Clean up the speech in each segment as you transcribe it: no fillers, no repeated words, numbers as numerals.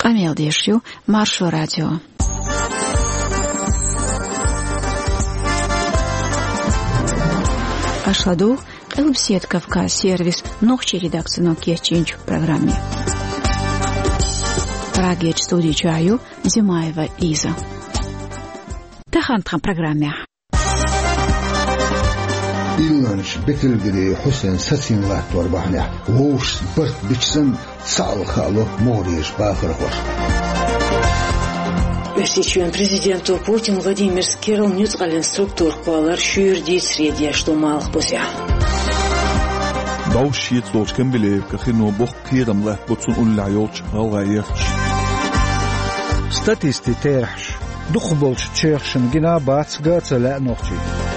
Камел Дешью, Маршо Радио. Ашладу, Элбсет Кавказ сервис, ногче редакционно кечинч в программе. Рагеч студии чаю, Зимаева Лиза. Тахантхам программе. إيلانش بتلقي حسين ساتين لاتور بحنا ووش برت بيتسن سال خالو موريش باخرخوش. Персичуен президенту Путин Владимир Скирл нюцгален структур квалар шюрди среди что малых бузя. Дауshit zoals kan beleven kachino boch kiram leh botsun ullayoch algayefch. Statisti terhsh dukhbolch cherchen gina bats gatsa la nochi.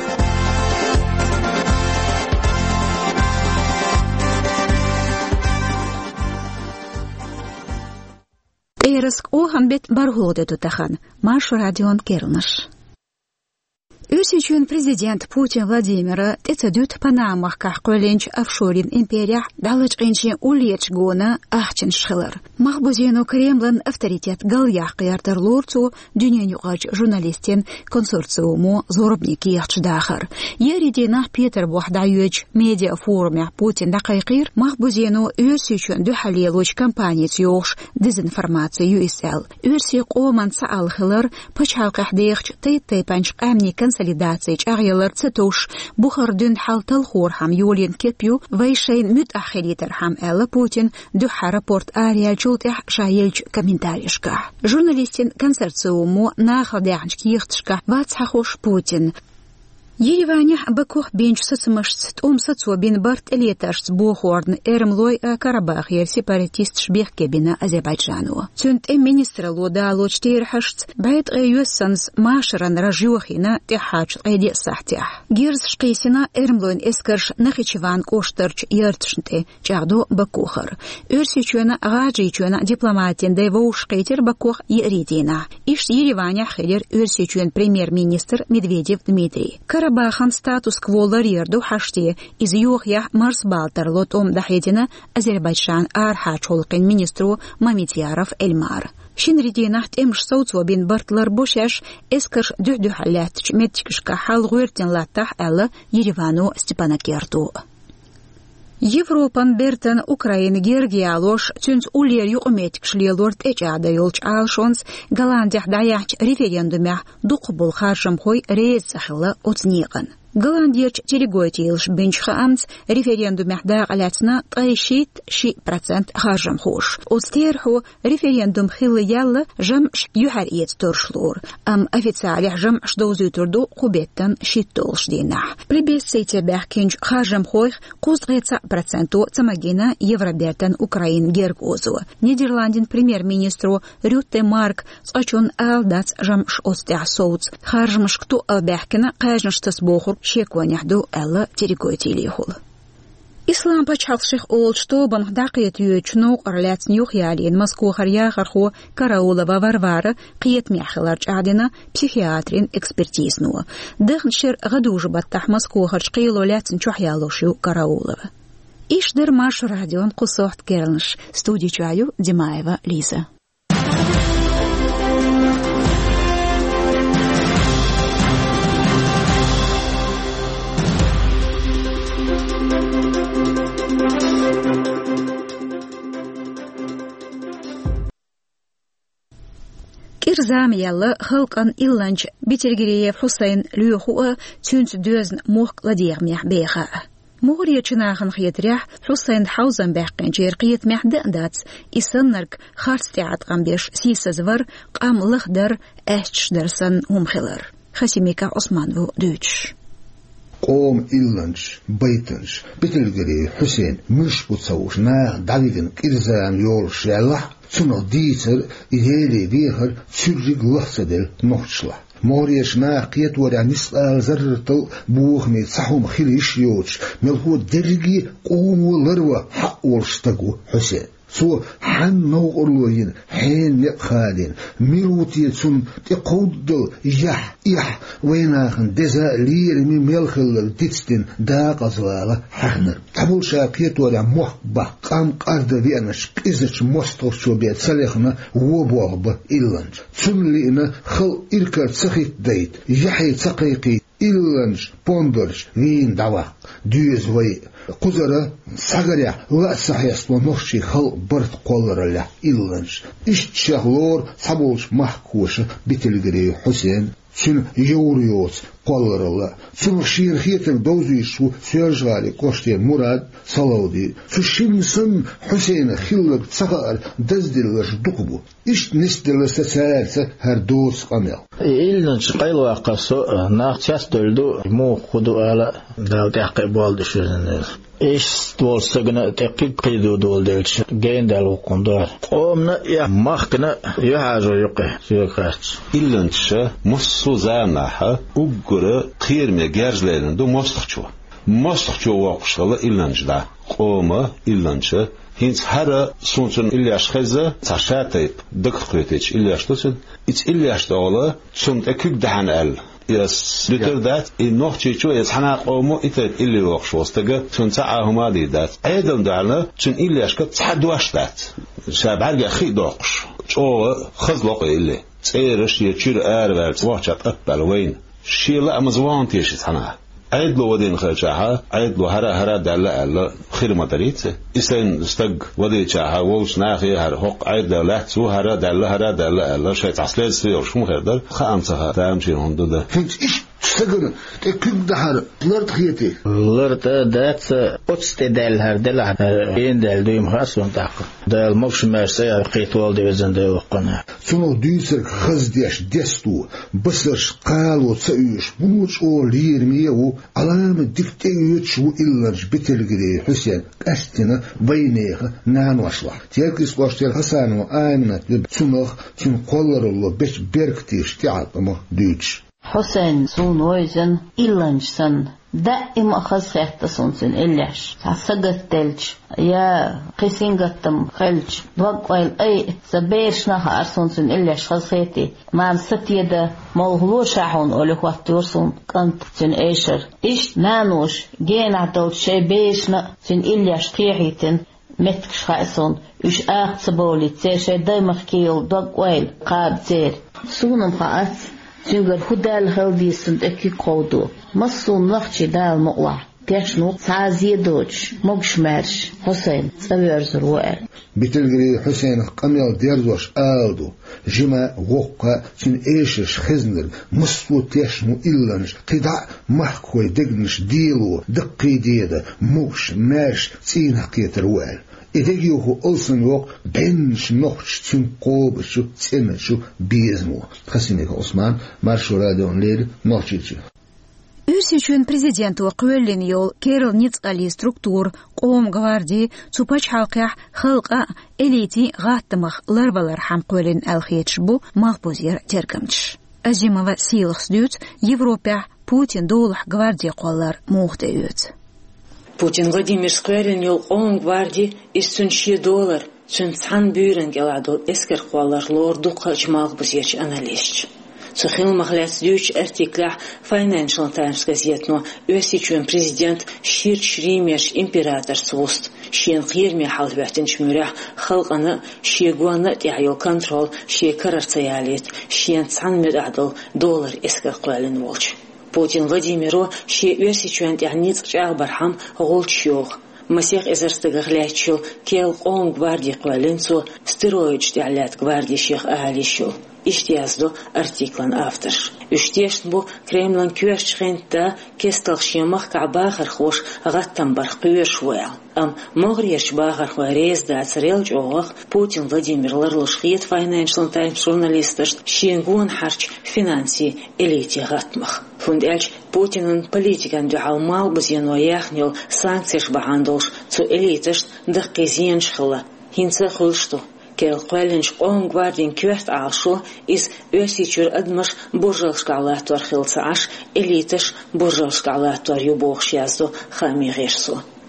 Эрск охан бет баргоды тутахан, Маршо Радион Кернаш. Үсичүн президент Путин Владимира тецадют Панамах кахколенч офшорин империях далычкинчи улеч гона ахчин шхылар. Махбузену Кремлен авторитет галях кыяртар лорцу дюненюгач журналистен консорциуму зорбники яхчдахар. Еридинах Петр Бухдаюч медиа форуме Путин дакайкир Махбузену үсичүн духалелуч компаниец йош дезинформацию юисел. Үсик оман саалхылар пачалкахдеяч тей панч амни консолидации чагьялар цетуш бухардын халтал хорхам юлин кепю вайшейн мутахилитерхам элла Путин духа рапорт ариал чултях шаилч комментаришка. Журналистин консорциуму нахадянч кихтшка вацхахош Путин. Ереване бакух бенч сацмашц том сацобин барт элеташц бохорн эрмлой Карабах ер сепаратист шбех кебина Азербайджану. Цюнт министра лода лочтейрхашц байт юссанс машран ражюхина техач эди сахтях. Гирс шкейсина эрмлойн эскарш нахичеван коштарч яртшнте чагду бакухар. Өрсичуна гаджичуна дипломатин дейвоуш шкейтер бакух еридина. Иш Ереване хедер өрсичуен премьер-министр Медведев Дмитрий. Карабахам статус-кво ларьерду хашти из юхьях Марс Балтер лотом дахедина Азербайджан архачолкин министру Мамитьяров Эльмар. Шинридинахт эмш соуцвобин бартлар бошаш эскаш дюхдюхалятч метчкшка халгуертин латтах элла Еревану Степанакерту. Европан бертен Украин Гергиалош цюнц улер юқметкшлелорт эчада юлч алшонс Голландиях даяч референдумях дуқбул харшамхой рейс сахила отсниган. Голландияч терегойтилш бенчха амц референдумях дағалятсна тайшит 6% харжам хош. Отстерху референдум хилы ялла жам юхар ец торшлор. Ам официалях жам шдоузютурду кубеттан шиттолш динах. Плебисците бәхкенч харжам хойх кузгеца проценту цамагина Евробертен Украин Гергозу. Нидерландин премьер-министру Рютте Марк сачун алдац жам шостях соуц. Харжам шкту албәхкена қайжныштас бохур шекваняхду элла терегойтилихул. Ислам пачалших олчтобан дақиет ючну орляц нюхялин Москва харьяхарху Караулова Варвара қиет мяхиларч адина психиатрин экспертизну. Дыхншир гадужу баттах Москва харчқилу ляцин чухялушу Караулова. Ишдер Маршо Радион Кусохт Кернш. Студии чаю Зимаева Лиза. Кирзам ялла халкан илланч Битергиреев Хусейн Люхуа цюнц дözн мох ладиягмях беха. Мория чинахан хиетрях Хусейн Хаузан бэхкэн черкиет мяхдац исаннарк харстиат гамбеш сисазвар qam лыхдар эшчдерсан умхилар. Хасимика Османову дүйч. قوم إيلانش بيتنش بتلقري حسين مش بتصوش نا داليدن كيرزان يولش يالله سنو ديتر إهيلي بيخر سرق لحظة نوشلا موريش نا قيت ورع نسأل زرطل بوخمي صحوم خليش يوش ملهو درقي قوم ولروة حق ولشتقو حسين سو حن نوغلوين حين يقادين ميروتي سن تقودل يح ويناخن دزا لير من ملخل ديتستين داق زواغ حنر تبول شاقيت ولا محبا قام قرد بيانش إزش مستر شو بيت سليخنا وبوغب إلانج سن لينا خل إركار سخيت ديت يحي تقيقي إلانج بوندرش وين دواق ديوز وي قزرة ساقريا لا سحيس ونخشي خل برد قولر له إلانج إشت شغلور سابولش محكوش بتلقري حسين سن يوريوس قولر الله سن شير خيتن دوزيشو سيرجالي كوشتين مراد صلودي سن حسين خلق سقار دزدلش دقبو إشت نستل سسالسة هردوس قميل إلانج قيلوا قصو ناقشاس دولدو مو خدو على دال تحقي بالدشو إيش دول سجنا تقيق قيدو دول دلش جين دال وقندار قومنا يا مخنا يحاجو يقي سيقاتش إلانش مصو زاناها أقرأ خير مي جارجلين دو مستخشو واقشغلا إلانش دا قوما إلانش هينس هرا سونسون إلياش خزة تشاتيب دق قريتش إلياش توسن إتس إلياش داولا سون تكيك دهان أل يس بيتر دات إنه تيجو يسحنا قومو إتر إلي وقشوس تجا سون تعاهما دي دات أيضا دعنا سون إلياش كت تحدواش دات شاب عرق خي دوقش شو خزلق إلي تيرش يشير أربع واحد أقبل وين شيلا أمزوان تيجي سحنا عيد له ودين خرجها عيد له هرا دللا خير ما دريت إسلام استج ودي شاها ووش ناخي هر حق عيد له لا سو هرا دللا شيء تعسل سير شو خير خامسها تامشي هندو فهمت إيش تستقر تكيك دهار لرد خيتي لرد دات أتستدل هر دل بين دل دوم خاصون تاقو دل مش مرسي قيتوال ديزن دل قنا سنو ديسر خزديش دستو بسرش قالو تسيش بوش او ليرميو علامة دكتيوتش وإلانش بتلقري حسين أستنا بينيخ نانوشلح تيركس واشتير حسان وآمنة سنوخ تنقلر الله بيش بيركتيش تعطمه ديتش حسين سونويزن إلانشسن دائما خزخت سونسن إليش سقط تلش يا قيسينغتم خلش وقويل أي سبيرش نهار سونسن إليش خزختي مام ستيدا مولهلو شاحون أولي وقتورسون كنت سن إيشر إيش نانوش جين عدول شي بيشنا سن إليش قيحيتن متكش خايسون إيش آخت سبولي تسير شي دايما كيل وقويل قاب تسير سونم خاص سنجر هدال هالدي سنتكي قودو مصون نخشي دال مقلع تيشنو سازي دوش مقشمرش حسين سويرزر وقال بتلقري حسين قميل ديردوش آلدو جمع وقع سن إيشش خزنر مصو تيشنو إلانش قدع محكوي دقنش ديلو دقي ديدا مقشمرش سين حقيتر وقال إديجيوه ألسن وق بنش نخش تنقوب شو تسمع شو بيزمو خسينيك عثمان مارشو راديون لير نوشيتشو Үсичүн президент уақуэллин йол керл ницали структур قوم гвардии цупач халқях халқа элити гаттымах ларвалар хамкуэлин алхиетшбу махбузер тергамч. Азимова силых сдют Европа Путин долах гвардии қолар мухтеют. Путин Владимир Скверин йол قوم гвардии $100 цун цан бюрен геладол эскер қолар лордуқ чмахбузерч анализч. Сухил махляц дюч артиклях Financial Times газетно өсичүн президент ширч римеш император свуст шен қирме халвятын чмүрях халқаны шегуаны тяйол контрол шекарар цаялет шен цан медадол $1 эскер қуалин волч. Путин Владимиру ше өсичүн тяниц чаг бархам голчёг. Масех эзерстыгыглячу кел قوم гвардии қуалинцу стероид тялят гвардии шех аалишу. İştiyazdu artiklan автор. Üçteşn bu Kremlin küveşçğenta kestalşyamaq ka'bağır xoş ğattan barqıver şoya. Am moğriyeş bağır xorez da tsrelç oğaq Putin Vladimir Larlışxiyet Financial Times jurnalisters şengun harç finansi eliti ğatmaq. Fundelç Putinin politikan dualmal buzeno yaxnil sanktsiyaş bahandolş zu elitish daqqiziyen şxıla. Hinsa xulştu. Кел қуэлинч قوم гвардийн кверт алшу из өсичүр адмаш буржалшкалатор хилцааш элитиш буржалшкалатор юбохш язду хамиғешсу.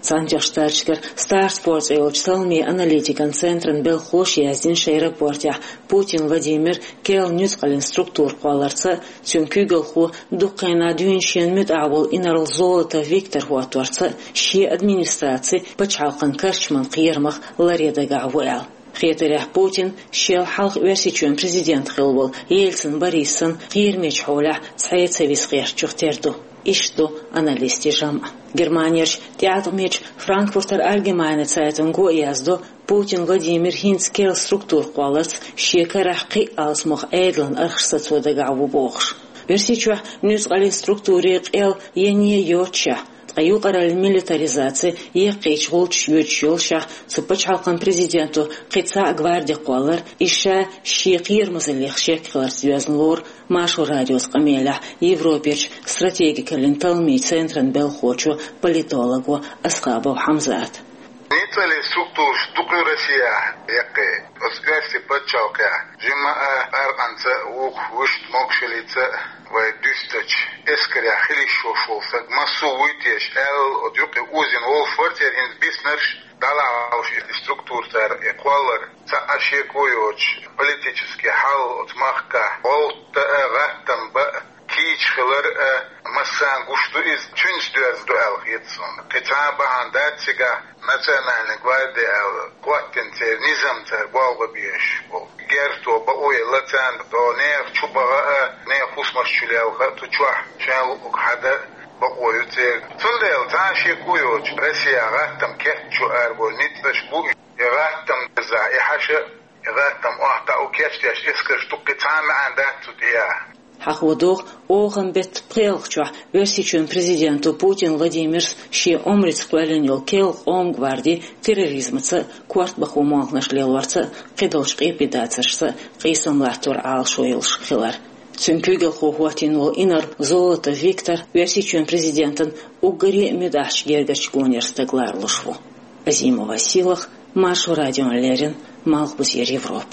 Санчаштарчкер Старспортс Эйлчталми аналитикан центрен Белхош яздин шейрапортя Путин Владимир Кел Нюцкалин структур кваларца Цюнкюгалху Дукайна Дюншен Мютавол Инарл Золото Виктор Хуатворца Ши администрации Пачалкан Карчман Кирмах Лареда Гавуэл. Хетерях Путин шел халк версичун президент Хилвол Ельцин Бориссон Кирмеч Холя Цайцевис Херчухтерду. Ишто аналисти жама. Германияч театрмеч Франкфуртер Allgemeine Zeitung язду Путин Владимир Хинцкел структур квалац шекарахки алсмох эйдлан архсацодагаву бохш. Версичуа нюцкалин структуре эл яне йоча. Аюқарал милитаризация еқич голч йочулша супачалкан президенту қица гвардия қолар иша шиқир мазалихшек қылар связнлор Машу радиос Камеля Европеч стратегикалин талми центрен Белхочу политологу Асхабов Хамзат. Нитали структур штуки Россия яке осверси подчалка жима арганца ух вышт мокшелица вай дюстач эскаря хилишо шолса массу уйтеш эл одюке узин ол фортер инс биснерш далауш структуртар эквалар ца ашекуйоч политический хал отмахка олт гаттам ба кичхлер массан гушту из чунстуаз дуэл хитсон китаба хандатсига национальный гвардия кваттенте низамтер балгабиеш герто бауе латан то не чубага не хусмарчулялга тучва чал укхада бауете тундел таши куйоч Россия гаттам кетчу арбол нитбаш бу гаттам за ихаша гаттам ахта укетяш искер штукитама андату дия Хахводох охан бет прелхчуа версичун президенту Путин Владимир ши омриц кваленьол кел ом гварди терроризмца кварт бахумах нашлелварца кидолш эпидацерса кисамлатур алшойлш хилар. Цюнкюгел хохватинол инар Золото Виктор версичун президентен угари медаш гергач гонерстегларлушву. Азимова силах Машу радион Лерин Малхбусер Европ.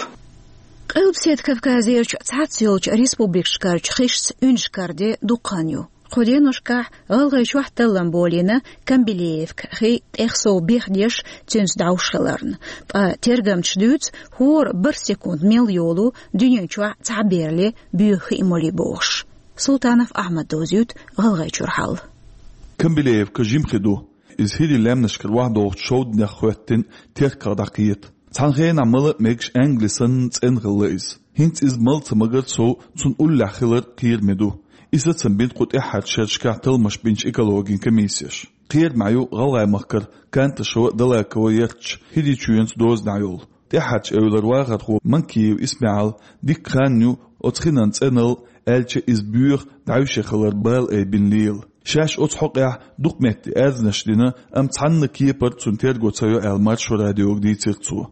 قلبسيت كافكازيرش تعطيوش ريسبوبليكشكارش خيشس انشكاردي دوقانيو خودينوشكا غلغيش واحد اللامبولينا كان بليفك خي اخسو بيخديش تنس داوشلرن ترجمتش دوت هور برسيكوند مليولو دنيوشوا تعبيرلي بيخي مولي بوش سلطانف احمد دوزيوت غلغيش رحال كان بليفك جيم خدو إز هيدي لامنشكر واحد وقت شود نخوتن تيركا دقيت Tangen amale meks Englisens engelis. Hint is malt magat so zum ullachler kirmedu. Is het zijn bint goed echt scherskatel mas binch ekologin commissies. Kier mayo galay makkar kan te sho dalako yerch hidi chuens doos naayol. De hat euler wagat go mankiv Ismail dik khannu otrinants enel elche is buur daushekhler bal e bin leel. شاش أتحقق دقمت أزنشلنا أم تحن كيبر تنتر قصيو الماتش راديو جديد ترتو.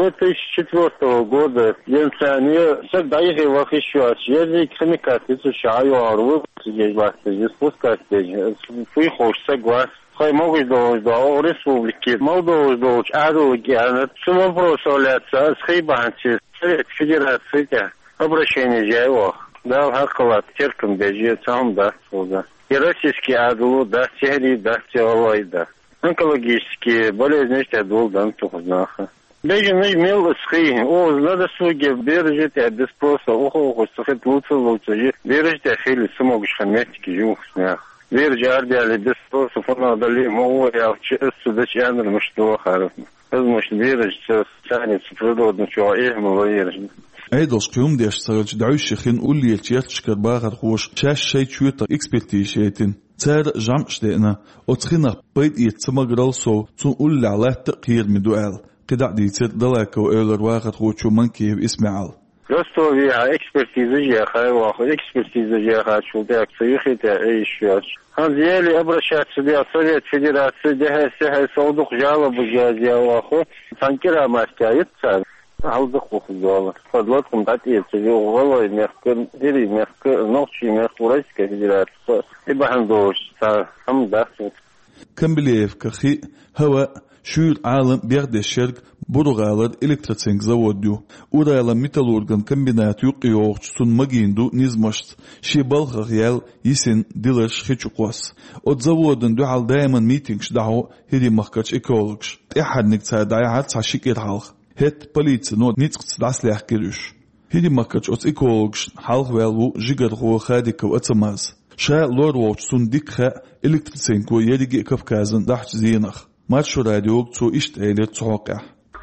2004 года Янцания садайхи вахишуаш язык химикатицу шаю ару здесь власти спускаться фui хош соглас хай могут до республики Молдова до ару гиана с вопросом оляться с хибанчи федерации обращение жаево да хакалат терком бежит сам да суда и российский аду да сери да целойда онкологические болезни что долдан тухнаха Бежин имел схи, надо слуги бережет от диспроса, сахет лучше, бережет хили самогуш хаметики юхсня. Бережет ардиали диспроса, фонадали, я сюда чанер мушту харфна. Возможно, бережет станет природно, чего эхмало бережет. Эйдос кюм деш сарч даушихин улли чертшкер багар хош, чаш шей чута экспертишетин. Цер жамштена, отхина бейт ицмаграл со, цун улля лахт قير مدوال. قدع ديتر دلاكو اولر واخد خوچو منكيب اسماعيل Просто я экспертиза ехала, экспертиза ехала, что так съехать еще. Хотели обращаться в Совет Федерации, где Саудух жалобу сделал, танкера маскается, Алдух уходила. Подлодком дать это, головой мягко, ночью мягко Российская Федерация. И бахандош, там даст. كم بليف كخي هوا شو العالم بيغد الشرق بورغالر إلكتراتسينك زوديو ورايلا ميتالورغان كمبينات يوقيوغ سن مجيندو نيزمشت شي بالغ يال يسن ديلرش خيچوقواس زودن دو حال دايما ميتينغش دعو هيدي مخكتش إيكولوغش تيحد نكتسا دايحات ساشيك إرحالخ هيت بوليتس نو نيتقص داسليح كيروش هيدي مخكتش أوت إيكولوغش حالخ والو جيجر غو خاديكو أتسماز شا لور ووش سن ديكخا إلكتراتسينكو يديجي كفكازن دحش زينخ مارشو راديوغ تسو إشت إيلي تسوقع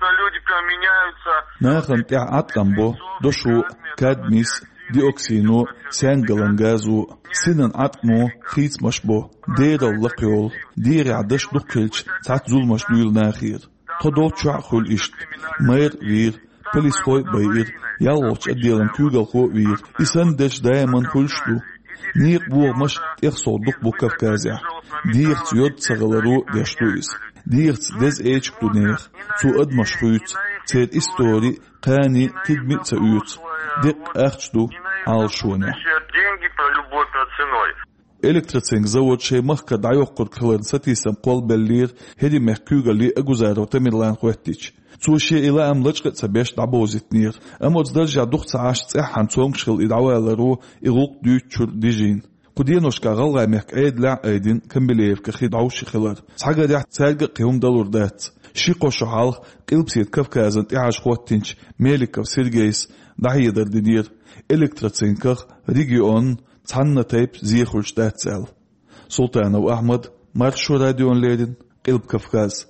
ناخن تيع أطلمبو دوشو كادميس ديوكسينو سانجلن غازو سنن أطمو خيس مشبو ديرو لقيول ديري عدش دقلش ساعت زول مشلول ناخير خدوت شع خل إشت مير وير بليس خوي بير يالوش أديلن كوغل خو وير إسان دش دايما خلشتو نيق بو مش تيخصو دقبو كفكازع ديرت يود سغلرو ديشتويس ديرت دز ايش كتونيخ تو أدمش خويت تير إستوري قاني تدمي تأويت دق أخشدو عالشوني إلكتراتسينك زود شي مخكا دعيوقر كلر ستيسم قول بلير هدي محكوغا لي أغوزارو تميرلان خواتيش تو شي إلا أم لجقت سبيش دعبوزيت نير أم وزدرجع دوخت عاشت سيحان تونكشغل إدعوالرو إغوق دوتشور ديجين قدينوشكا غلغا محك عيد لا عيدين كمبليف كخيد عوشي خلر سحاقا ديحت سالقا قيهم دالور دات شيقو شحالخ قلبسيت كفكازن تعاش خواتينش ميليكا وسيرجيس دعيه دردير إلكتراتسينكخ ريجيون تحنا تايب زيخوش داتسال سلطان وأحمد مارشو راديون ليدن قلب كفكاز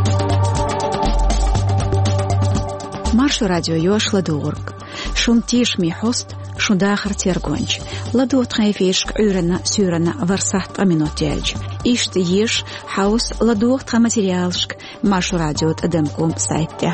مارشو راديو يوش لدورك شون تيش مي حوست شون داخر تيرغونج لدو تخيفيشك عورنا سورنا ورسحت أمينوتيالج إشت يش حوس لدو تخماتيريالشك مارشو راديو تقدمكم سايتة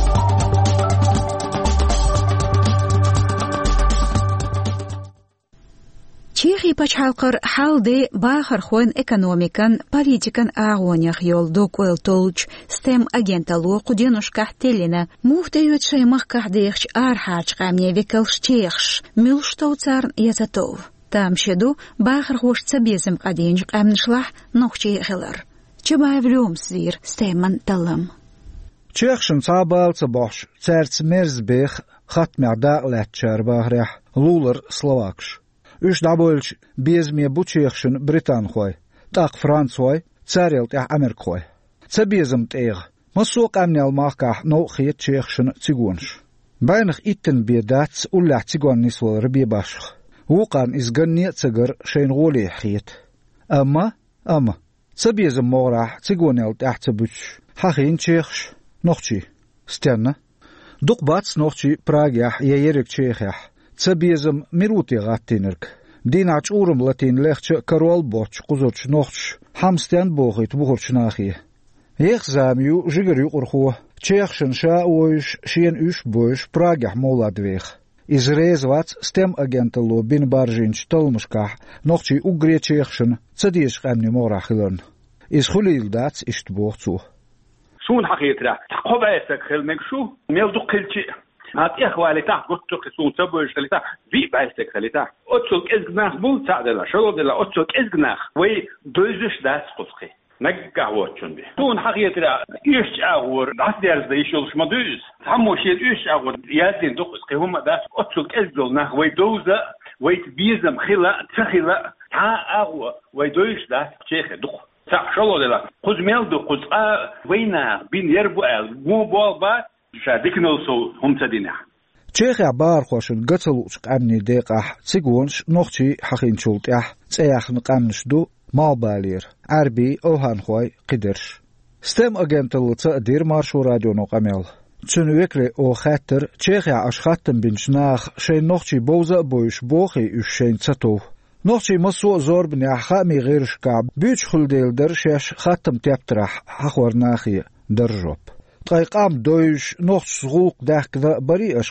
Чехи пачалқыр халды бахар хуэн экономикан, политикан агонях йол докуэл толч стем агенталу куденушках телина, муфта ютшаймах кахдыхч архач камне векалш чехш, милштауцарн язатов. Там щеду бахар хошца безым каденж камнышлах нохчи хелар. Чебай влюм свир стеман талым. Чехшин цабалца бош, церц мерзбех, хатмяда летчар бахрях, лулар словакш. Үш дабольч безме бучехшин британ хой, так францой, царелт ях америк хой. Ца безм тег, масук амнел махках но хиет чехшин цигонш. Байнах иттен бедац уллях цигон нисвол рбебашх. Вукан изганне цигар шейн голе хиет. Ама, ца безм морах цигонелт ях цабуч. Хахин чехш, нохчи. Стенна. Дук бац нохчи прагях яерик чехях. Цабезм мирути гаттинерк. Динач урум латин лехче карол боч кузурч нохч хамстен бохит бухурч нахи. Ех замю жигерю урху. Чехшин ша ойш шиен үш бош прагях моладвех. Изрезвац стем агенталу бин баржинч толмушках нохчи угре чехшин цадиш камни морахилон. Из хулилдац ишт бохцу. شون حقيقة تقبلتك خلنك شو ميلدو قلتي هات إخوالي تاع قلت قصون سبوش خليتا في بايستك خليتا أتسوك إزغناخ بول تعدلا شلو دلا أتسوك إزغناخ وي دوزش داس قصقي نقع واتشون بي تون حقيقة إيش أغور داس ديارز دا يشولش ما دوز همو شير إيش أغور يادين دو قصقي هما داس أتسوك إزغناخ وي دوزة وي تبيزم خلا تخلا تا أغور وي دوزش داس شيخ دو شلو دلا قز ميلدو قصقا وينا بين يربو مو بول با شادك نلسو هم تدينه. چيخ بار خوشن قتلوش قامني ديقح تسيقونش نوختي حقين شولتيح تسيخ نقامنش دو مال بالير عربي اوهان خوي قدرش. ستم اجنتل تقدير مارشو راديو نقامل. تسنو وكري او خاتر چيخ اش خاتم بنشناخ شين نوختي بوزا بويش بوخي اش شين تسطو. نوختي مسو زور بني حقامي غيرش كعب بيش خلديل درشاش خاتم تابترح حخور ناخي درجوب. قام دويش نوخش غوق داك ذا بريئش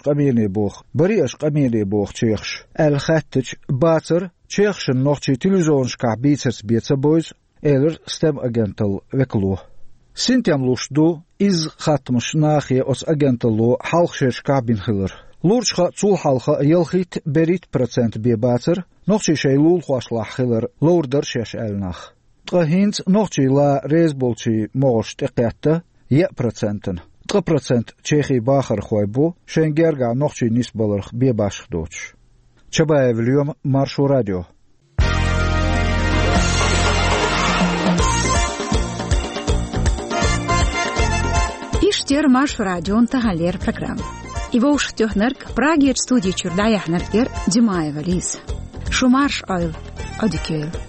قميني بوخ تشيخش الخاتج باتر تشيخش نوخشي تلفزيونش كعبيتس بيتس بويز إلر ستم أجنتل وكلوه سنتيام لوشدو إز خاتمش ناخي أس أجنتلو حالخشيش كعبين خلر لورشخا تول حالخا يلخيت بريت % بيباتر نوخشي شيلول خواشلاح خلر لوردر شيش ألناخ تغهينت نوخشي لا ريزبولشي موش تقياتا 1% 3% Чехии бахар хойбу, шенгерга нохчи нисбаларх бебашх доч. Чабаев اليوم Маршу радио. Иштер Маршу радио тахалер программ. Его уж тёхнерк Праге студии чурдая хнергер Димаева Лиз. Шумарш ойл, одикюэл.